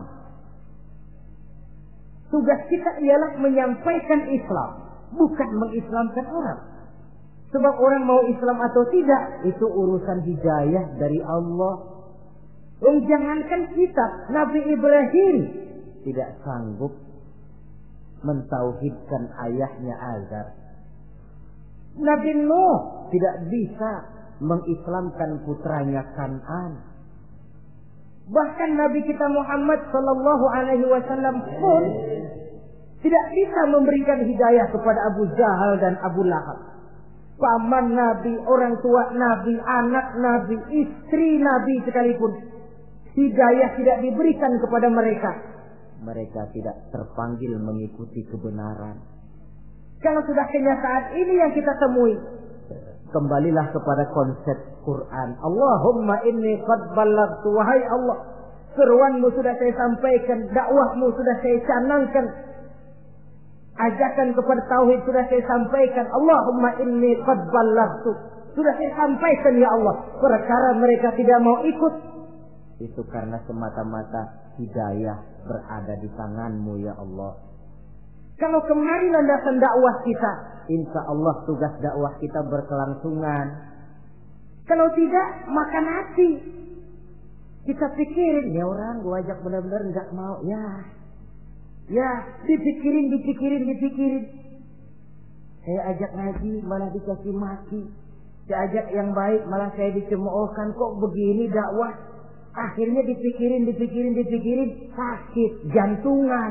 Tugas kita ialah menyampaikan Islam, bukan mengislamkan orang. Sebab orang mau Islam atau tidak, itu urusan hidayah dari Allah. Oh, jangankan kita, Nabi Ibrahim tidak sanggup mentauhidkan ayahnya Azar. Nabi Nuh tidak bisa mengislamkan putranya Kan'an. Bahkan Nabi kita Muhammad sallallahu alaihi wasallam pun tidak bisa memberikan hidayah kepada Abu Jahal dan Abu Lahab. paman Nabi, orang tua Nabi, anak Nabi, istri Nabi sekalipun, hidayah tidak diberikan kepada mereka, mereka tidak terpanggil mengikuti kebenaran. Kalau sudah kenyataan ini yang kita temui, kembalilah kepada konsep Quran. Allahumma inni qad ballaghtu, wahai Allah, seruanmu sudah saya sampaikan, dakwahmu sudah saya canangkan, ajakan kepada tauhid sudah saya sampaikan. Allahumma inni qad ballaghtu, sudah saya sampaikan ya Allah. Perkara mereka tidak mau ikut, itu karena semata-mata hidayah berada di tanganmu ya Allah. Kalau kemari landasan dakwah kita, insya Allah tugas dakwah kita berkelangsungan. Kalau tidak, makan hati. Kita pikirin, ya orang gua ajak benar-benar nggak mau, ya, ya dipikirin, dipikirin, dipikirin. Saya ajak ngaji, malah dikasih maki. Saya ajak yang baik, malah saya dicemoohkan. Kok begini dakwah? Akhirnya dipikirin, dipikirin, dipikirin, sakit jantungan.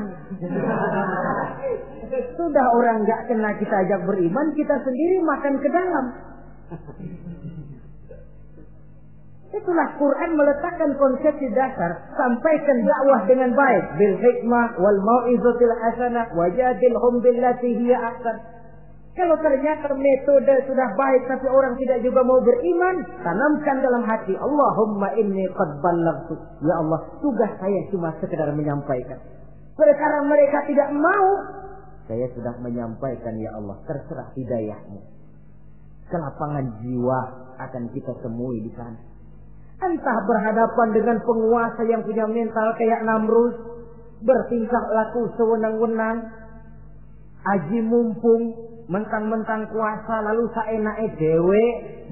Sudah orang nggak kena kita ajak beriman, kita sendiri makan ke dalam. Itulah Quran meletakkan konsepsi dasar, sampaikan dakwah dengan baik, bil hikmah wal mau'izatil hasanah wajadilhum billati hiya ahsan. Kalau ternyata metode sudah baik tapi orang tidak juga mau beriman, tanamkan dalam hati, Allahumma inni qad ballaghtu. Ya Allah, tugas saya cuma sekedar menyampaikan. Perkara mereka tidak mau, saya sudah menyampaikan ya Allah, terserah hidayahmu. Kelapangan jiwa akan kita temui di sana. Entah berhadapan dengan penguasa yang punya mental kayak Namrud, bertingkah laku sewenang-wenang, aji mumpung, mentang-mentang kuasa lalu saenake dhewe,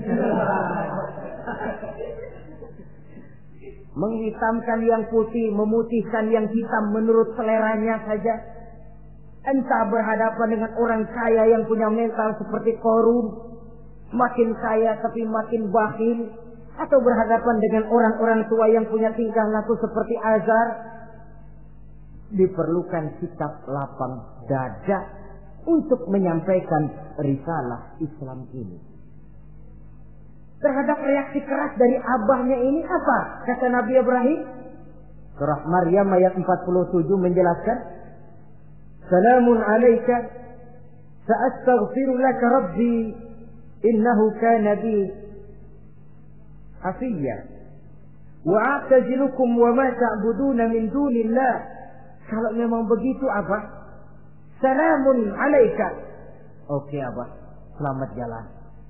menghitamkan yang putih, memutihkan yang hitam menurut seleranya saja. Entah berhadapan dengan orang kaya yang punya mental seperti Qarun, makin kaya tapi makin bakhil, atau berhadapan dengan orang-orang tua yang punya tingkah laku seperti Azar. Diperlukan sikap lapang dada untuk menyampaikan risalah Islam ini. Terhadap reaksi keras dari abahnya ini apa? Kata Nabi Ibrahim, surah Maryam ayat empat puluh tujuh menjelaskan, Salamun alaika sa'astaghfiru laka rabbi innahu kana bi hafiyya wa a'tazilukum wa ma ta'buduna min dunillah. Kalau memang begitu apa? Salamun alaika. Oke Abah, selamat jalan.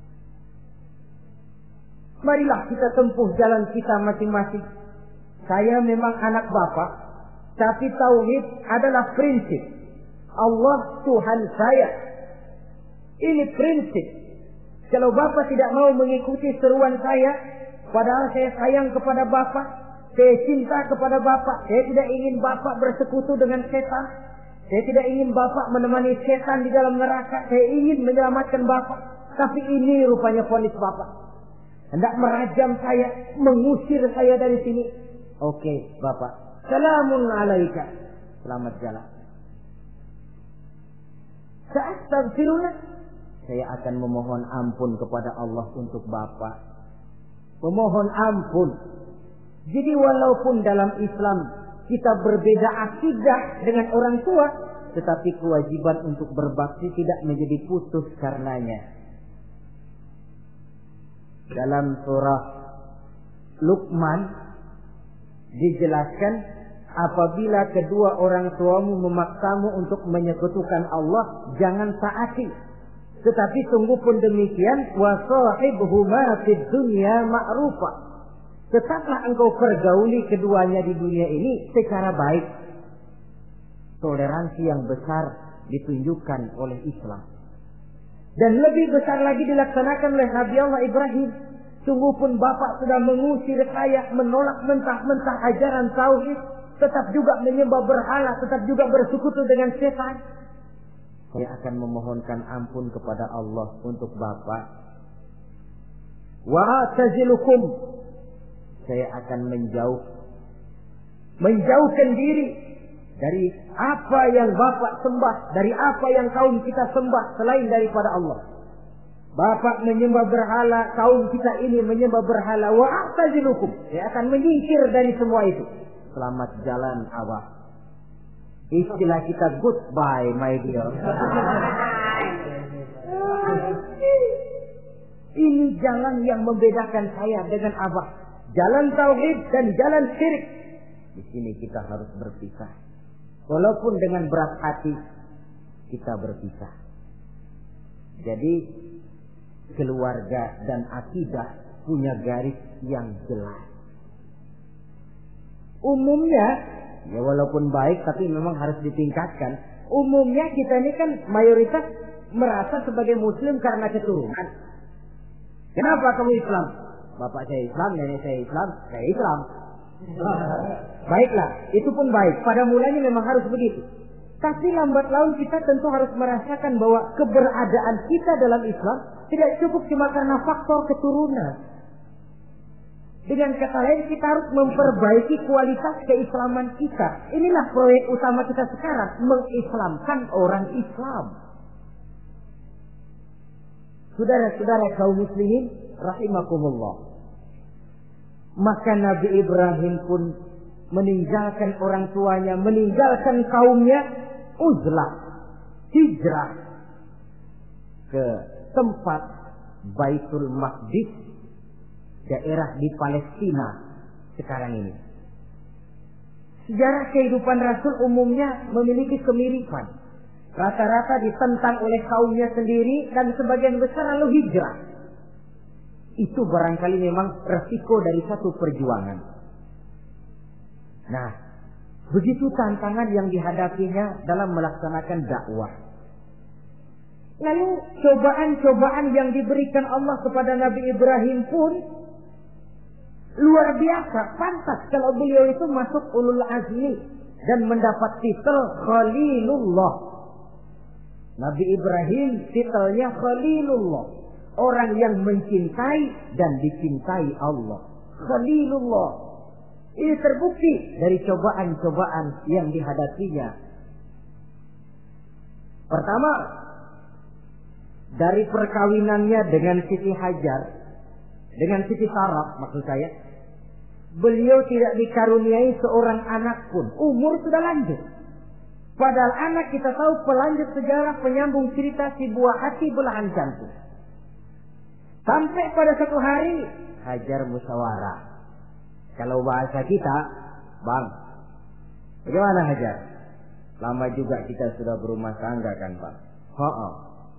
Marilah kita tempuh jalan kita masing-masing. Saya memang anak Bapak, tapi tauhid adalah prinsip. Allah Tuhan saya. Ini prinsip. Kalau Bapak tidak mau mengikuti seruan saya, padahal saya sayang kepada Bapak, saya cinta kepada Bapak, saya tidak ingin Bapak bersekutu dengan setan, saya tidak ingin Bapak menemani setan di dalam neraka, saya ingin menyelamatkan Bapak, tapi ini rupanya vonis Bapak, hendak merajam saya, mengusir saya dari sini. Oke Bapak, salamun alaika, selamat jalan. Sa'astaghfirullah, saya akan memohon ampun kepada Allah untuk Bapak. Memohon ampun. Jadi walaupun dalam Islam kita berbeda akidah dengan orang tua, tetapi kewajiban untuk berbakti tidak menjadi putus karenanya. Dalam surah Luqman dijelaskan, apabila kedua orang tuamu memaksamu untuk menyekutukan Allah, jangan taati. Tetapi sungguh pun demikian, wa sahibhuma fid dunya ma'rufa. Tetaplah engkau pergauli keduanya di dunia ini secara baik. Toleransi yang besar ditunjukkan oleh Islam. Dan lebih besar lagi dilaksanakan oleh Nabi Allah Ibrahim. Sungguh pun Bapak sudah mengusir saya, menolak mentah-mentah ajaran tauhid, tetap juga menyembah berhala, tetap juga bersekutu dengan setan. Saya akan memohonkan ampun kepada Allah untuk Bapak. Wa tazilukum, saya akan menjauh, menjauhkan diri dari apa yang Bapak sembah, dari apa yang kaum kita sembah selain daripada Allah. Bapak menyembah berhala, kaum kita ini menyembah berhala, wa a'tazilukum. Saya akan menyingkir dari semua itu. Selamat jalan Abah. Istilah kita goodbye my dear. Ini jalan yang membedakan saya dengan Abah. Jalan tauhid dan jalan syirik. Di sini kita harus berpisah. Walaupun dengan berat hati kita berpisah. Jadi keluarga dan akidah punya garis yang jelas. Umumnya, ya walaupun baik tapi memang harus ditingkatkan. Umumnya kita ini kan mayoritas merasa sebagai muslim karena keturunan. Kenapa kamu Islam? Bapak saya Islam, nenek saya Islam, saya Islam. Baiklah, itu pun baik. Pada mulanya memang harus begitu. Tapi lambat laun kita tentu harus merasakan bahwa keberadaan kita dalam Islam tidak cukup cuma karena faktor keturunan. Dengan kata lain, kita harus memperbaiki kualitas keislaman kita. Inilah proyek utama kita sekarang, mengislamkan orang Islam. Saudara-saudara kaum muslimin rahimakumullah. Maka Nabi Ibrahim pun meninggalkan orang tuanya, meninggalkan kaumnya, uzlah, hijrah ke tempat Baitul Maqdis, daerah di Palestina sekarang ini. Sejarah kehidupan Rasul umumnya memiliki kemiripan. Rata-rata ditentang oleh kaumnya sendiri dan sebagian besar lalu hijrah. Itu barangkali memang resiko dari satu perjuangan. Nah, begitu tantangan yang dihadapinya dalam melaksanakan dakwah. Lalu cobaan-cobaan yang diberikan Allah kepada Nabi Ibrahim pun luar biasa. Pantas kalau beliau itu masuk ulul azmi dan mendapat titel Khalilullah. Nabi Ibrahim titelnya Khalilullah. Orang yang mencintai dan dicintai Allah. Khalilullah. Ini terbukti dari cobaan-cobaan yang dihadapinya. Pertama, dari perkawinannya dengan Siti Hajar, dengan Siti Sarah maksud saya, beliau tidak dikaruniai seorang anak pun. Umur sudah lanjut. Padahal anak kita tahu pelanjut sejarah, penyambung cerita, si buah hati belahan jantung. Sampai pada satu hari Hajar musyawarah. Kalau bahasa kita, Bang, bagaimana Hajar? Lama juga kita sudah berumah tangga kan Pak? Oh.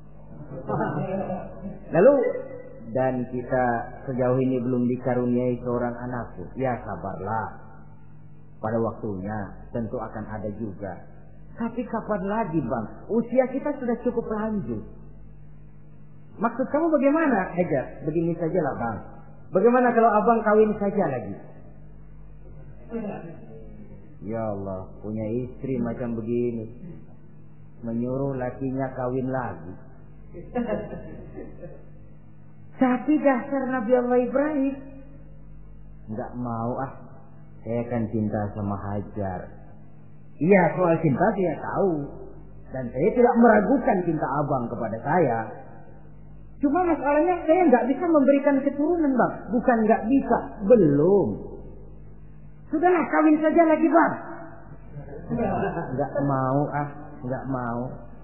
Lalu, dan kita sejauh ini belum dikaruniai seorang anakku. Ya sabarlah. Pada waktunya tentu akan ada juga. Tapi kapan lagi Bang? Usia kita sudah cukup lanjut. Maksud kamu bagaimana Hajar? Begini sajalah Bang. Bagaimana kalau abang kawin saja lagi? Ya Allah, punya istri macam begini, menyuruh lakinya kawin lagi. Tapi dasar Nabi Allah Ibrahim, nggak mau ah, saya kan cinta sama Hajar. Iya, soal cinta saya tahu, dan saya tidak meragukan cinta abang kepada saya. Cuma masalahnya saya nggak bisa memberikan keturunan Bang. Bukan nggak bisa, belum. Sudahlah kawin saja lagi Bang. Nggak mau ah, nggak mau.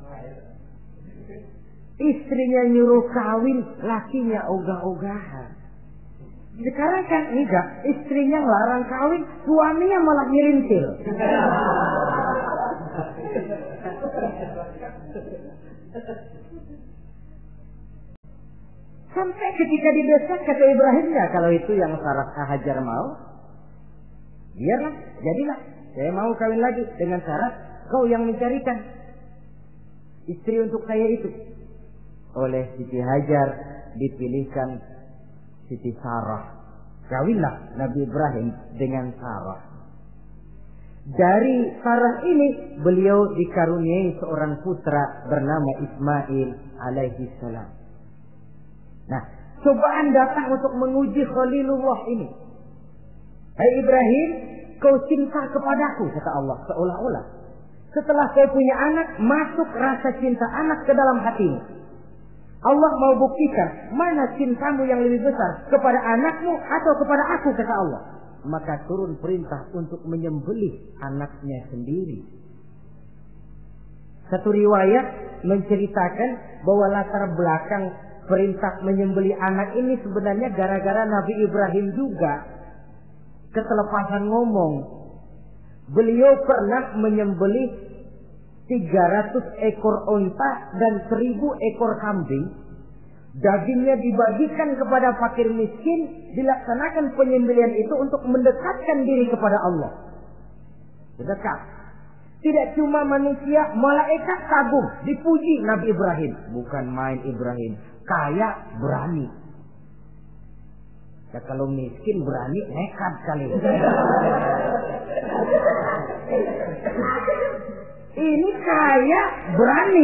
Istrinya nyuruh kawin, lakinya ogah-ogahan. Sekarang kan enggak, istrinya larang kawin, suaminya malah ngirintil. Sampai ketika didesak kata Ibrahim, ya kalau itu yang Sarah Hajar mau, biarlah, jadilah. Saya mau kawin lagi dengan syarat kau yang mencarikan istri untuk saya itu. Oleh Siti Hajar dipilihkan Siti Sarah. Kawinlah Nabi Ibrahim dengan Sarah. Dari Sarah ini beliau dikaruniai seorang putra bernama Ismail alaihi salam. Nah, cobaan datang untuk menguji Khalilullah ini. Hai Ibrahim, kau cinta kepadaku, kata Allah, seolah-olah setelah kau punya anak, masuk rasa cinta anak ke dalam hatimu. Allah mau buktikan mana cintamu yang lebih besar, kepada anakmu atau kepada aku, kata Allah. Maka turun perintah untuk menyembelih anaknya sendiri. Satu riwayat menceritakan bahwa latar belakang perintah menyembelih anak ini sebenarnya gara-gara Nabi Ibrahim juga ketelepasan ngomong. Beliau pernah menyembelih tiga ratus ekor onta dan seribu ekor kambing. Dagingnya dibagikan kepada fakir miskin, dilaksanakan penyembelihan itu untuk mendekatkan diri kepada Allah. Dekat. Tidak cuma manusia, malaikat kagum, dipuji Nabi Ibrahim. Bukan main Ibrahim, kaya berani. Ya kalau miskin berani nekat kali. Ini kaya berani.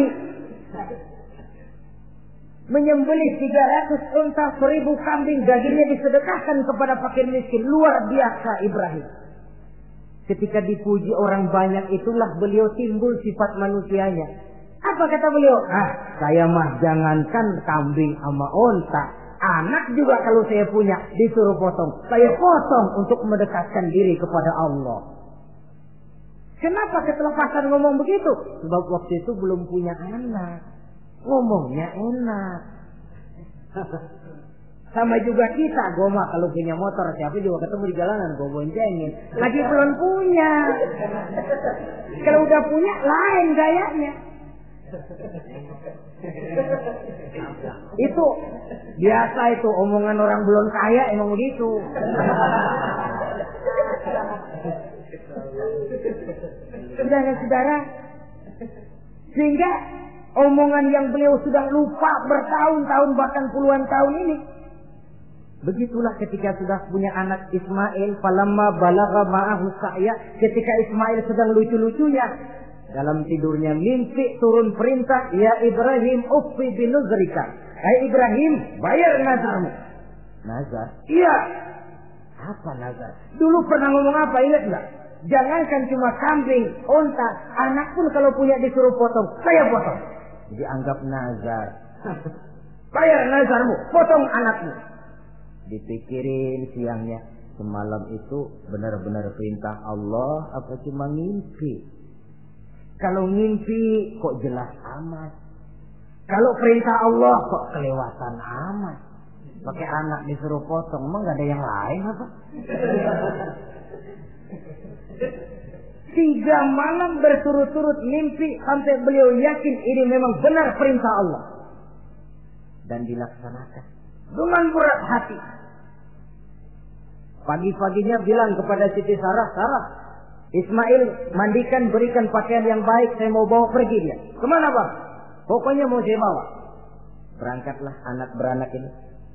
Menyembelih tiga ratus unta, seribu kambing, dagingnya disedekahkan kepada fakir miskin. Luar biasa Ibrahim. Ketika dipuji orang banyak itulah beliau timbul sifat manusianya. Apa kata beliau? Ah, saya mah jangankan kambing sama unta, anak juga kalau saya punya disuruh potong, saya potong untuk mendekatkan diri kepada Allah. Kenapa ketelepasan ngomong begitu? Sebab waktu itu belum punya anak. Ngomongnya enak. Sama juga kita, goma kalau punya motor, siapa juga ketemu di jalanan, gue boncengin. Lagi belum punya. Kalau udah punya, lain gayanya. Itu biasa itu, omongan orang belum kaya emang begitu. Saudara-saudara, sehingga omongan yang beliau sudah lupa bertahun-tahun bahkan puluhan tahun ini. Begitulah ketika sudah punya anak Ismail, falamma balagha ma'ahu sa'ya, ketika Ismail sedang lucu-lucunya dalam tidurnya mimpi turun perintah, ya Ibrahim uffi binuzrika. Hai Ibrahim, bayar nazarmu. Nazar? Iya. Apa nazar? Dulu pernah ngomong apa, ingat enggak? Jangankan cuma kambing, unta, anak pun kalau punya disuruh potong, saya potong. Jadi anggap nazar. Bayar nazarmu, potong anakmu. Dipikirin siangnya, semalam itu benar-benar perintah Allah apa cuma ngimpi? Kalau ngimpi kok jelas amat. Kalau perintah Allah kok kelewatan amat. Pakai anak disuruh potong, emang gak ada yang lain apa? Tiga malam berturut-turut mimpi sampai beliau yakin ini memang benar perintah Allah. Dan dilaksanakan dengan berat hati. Pagi-paginya bilang kepada Siti Sarah, Sarah, Ismail mandikan, berikan pakaian yang baik, saya mau bawa pergi dia. Kemana bang? Pokoknya mau saya bawa. Berangkatlah anak beranak ini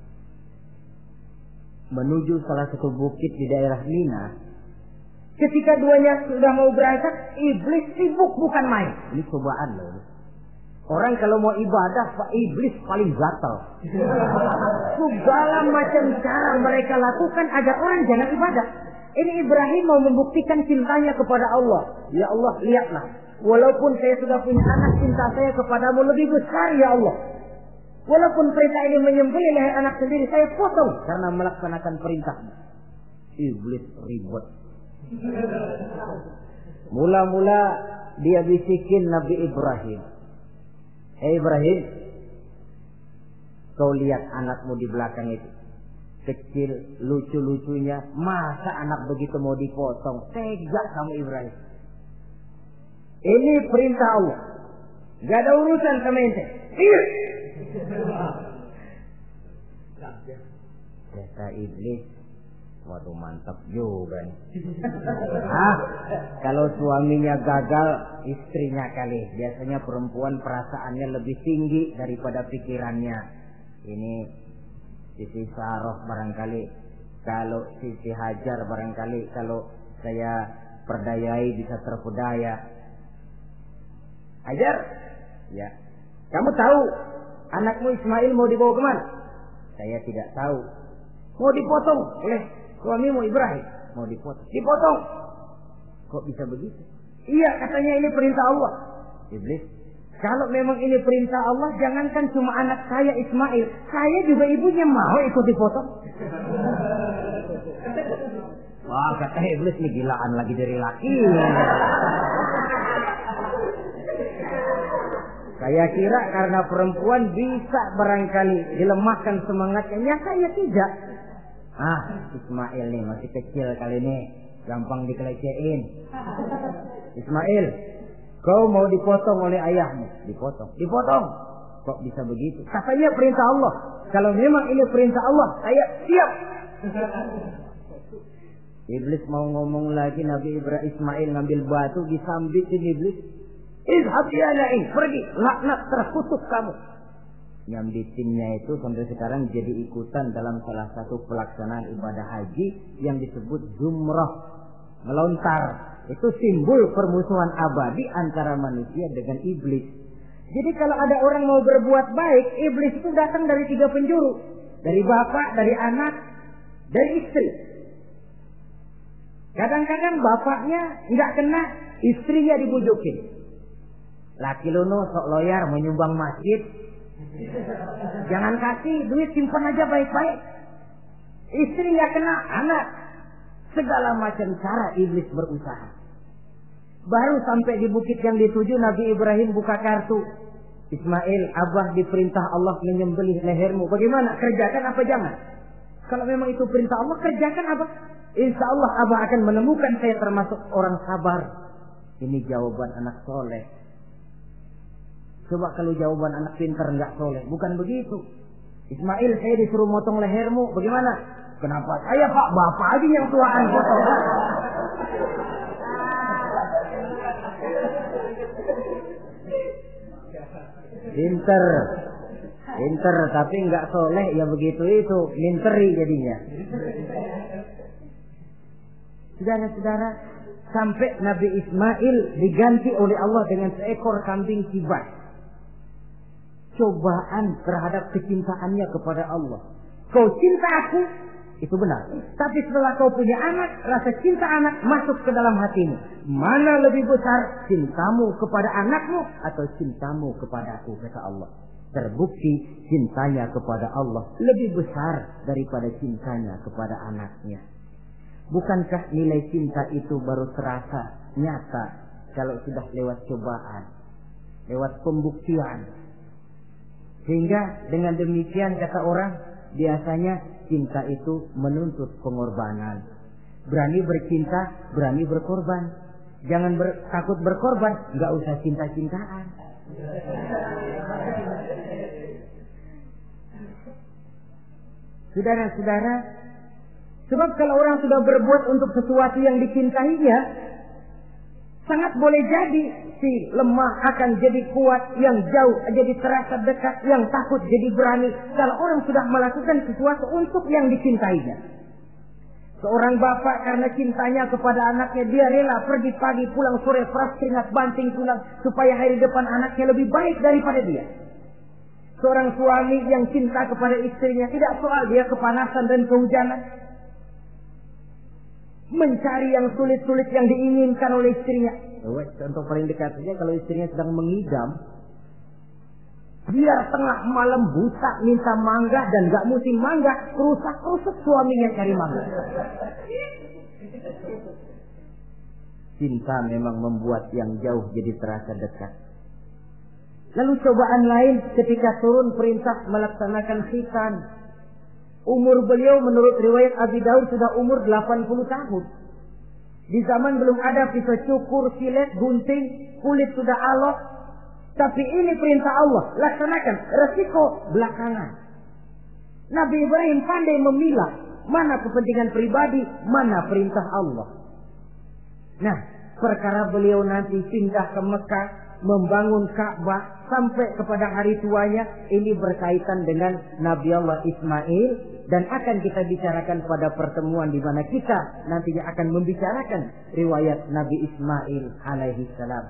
menuju salah satu bukit di daerah Mina. Ketika duanya sudah mau berangkat, iblis sibuk bukan main. Ini cobaan loh. Orang kalau mau ibadah, iblis paling gatal. Segala macam cara mereka lakukan agar orang jangan ibadah. Ini Ibrahim mau membuktikan cintanya kepada Allah. Ya Allah, lihatlah. Walaupun saya sudah punya anak, cinta saya kepadamu lebih besar ya Allah. Walaupun perintah ini menyembelih leher anak sendiri, saya potong karena melaksanakan perintahmu. Iblis ribut. Mula-mula dia bisikin Nabi Ibrahim. Hei Ibrahim, kau lihat anakmu di belakang itu. Kecil, lucu-lucunya. Masa anak begitu mau dipotong? Tega kamu Ibrahim. Ini perintah Allah. Gak ada urusan sama ente. Iya. Kata iblis, waduh mantap juga nih. Ah, kalau suaminya gagal, istrinya kali. Biasanya perempuan perasaannya lebih tinggi daripada pikirannya. Ini Siti Saroh barangkali, kalau Siti Hajar barangkali, kalau saya perdayai bisa terpedaya. Hajar, ya. Kamu tahu anakmu Ismail mau dibawa kemana? Saya tidak tahu. Mau dipotong oleh suamimu Ibrahim. Mau dipotong. Dipotong. Kok bisa begitu? Iya, katanya ini perintah Allah. Iblis, Kalau memang ini perintah Allah, jangankan cuma anak saya Ismail, saya juga ibunya mau ikut dipotong. Wah, kata iblis nih gilaan lagi dari laki. Saya kira karena perempuan bisa barangkali dilemahkan semangatnya, ya saya tidak. Ah, Ismail nih masih kecil kali ini, gampang dikelecehin. Ismail, kau mau dipotong oleh ayahmu? Dipotong, dipotong. Kok bisa begitu? Katanya perintah Allah. Kalau memang ini perintah Allah, saya siap. Iblis mau ngomong lagi, Nabi Ibrahim Ismail ngambil batu disambitin iblis. Izhab ya la'in, pergi, laknat, terkutuk kamu. Nyambitinnya itu sampai sekarang jadi ikutan dalam salah satu pelaksanaan ibadah haji yang disebut Jumrah, melontar. Itu simbol permusuhan abadi antara manusia dengan iblis. Jadi kalau ada orang mau berbuat baik, iblis itu datang dari tiga penjuru. Dari bapak, dari anak, dari istri. Kadang-kadang bapaknya nggak kena, istrinya dibujukin. Laki lu no sok loyar menyumbang masjid. Jangan kasih duit, simpan aja baik-baik. Istri nggak kena, anak. Segala macam cara iblis berusaha. Baru sampai di bukit yang dituju, Nabi Ibrahim buka kartu. Ismail, abah diperintah Allah menyembelih lehermu. Bagaimana? Kerjakan apa jangan? Kalau memang itu perintah Allah, kerjakan apa? Insya Allah abah akan menemukan saya termasuk orang sabar. Ini jawaban anak soleh. Coba kalau jawaban anak pintar nggak soleh, bukan begitu. Ismail, saya disuruh motong lehermu. Bagaimana? Kenapa saya pak? Bapak aja yang tuaan potong. Pinter, pinter, tapi nggak soleh ya begitu itu, minteri jadinya. Saudara-saudara, sampai Nabi Ismail diganti oleh Allah dengan seekor kambing kibas. Cobaan terhadap kecintaannya kepada Allah. Kau cinta aku, itu benar. Tapi setelah kau punya anak, rasa cinta anak masuk ke dalam hatimu. Mana lebih besar, cintamu kepada anakmu atau cintamu kepada aku, kata Allah. Terbukti cintanya kepada Allah lebih besar daripada cintanya kepada anaknya. Bukankah nilai cinta itu baru terasa nyata kalau sudah lewat cobaan, lewat pembuktian? Sehingga dengan demikian kata orang, biasanya cinta itu menuntut pengorbanan. Berani bercinta, berani berkorban. Jangan ber, takut berkorban, nggak usah cinta-cintaan. Saudara-saudara, sebab kalau orang sudah berbuat untuk sesuatu yang dicintainya, sangat boleh jadi si lemah akan jadi kuat, yang jauh jadi terasa dekat, yang takut jadi berani. Kalau orang sudah melakukan sesuatu untuk yang dicintainya. Seorang bapak karena cintanya kepada anaknya, dia rela pergi pagi pulang sore, peras keringat banting tulang supaya hari depan anaknya lebih baik daripada dia. Seorang suami yang cinta kepada istrinya, tidak soal dia kepanasan dan kehujanan, mencari yang sulit-sulit yang diinginkan oleh istrinya. Contoh paling dekat saja, kalau istrinya sedang mengidam, biar tengah malam buta minta mangga dan gak musim mangga, rusak-rusak suaminya cari mangga. Cinta memang membuat yang jauh jadi terasa dekat. Lalu cobaan lain ketika turun perintah melaksanakan khitan. Umur beliau menurut riwayat Abi Daud sudah umur delapan puluh tahun. Di zaman belum ada pisau cukur, silet, gunting, kulit sudah alot. Tapi ini perintah Allah, laksanakan. Resiko belakangan. Nabi Ibrahim pandai memilah mana kepentingan pribadi, mana perintah Allah. Nah, perkara beliau nanti pindah ke Mekah, membangun Ka'bah sampai kepada hari tuanya, ini berkaitan dengan Nabi Allah Ismail, dan akan kita bicarakan pada pertemuan di mana kita nantinya akan membicarakan riwayat Nabi Ismail alaihi salam.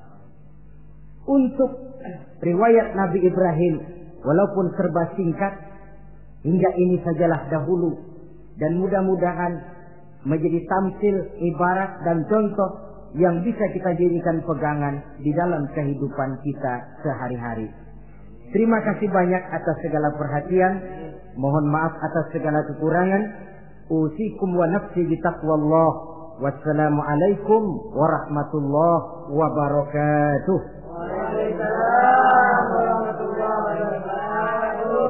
Untuk riwayat Nabi Ibrahim, walaupun serba singkat, hingga ini sajalah dahulu, dan mudah-mudahan menjadi tamsil, ibarat dan contoh yang bisa kita jadikan pegangan di dalam kehidupan kita sehari-hari. Terima kasih banyak atas segala perhatian. Mohon maaf atas segala kekurangan. Usikum wa nafsi bitaqwallah. Wassalamualaikum warahmatullahi wabarakatuh.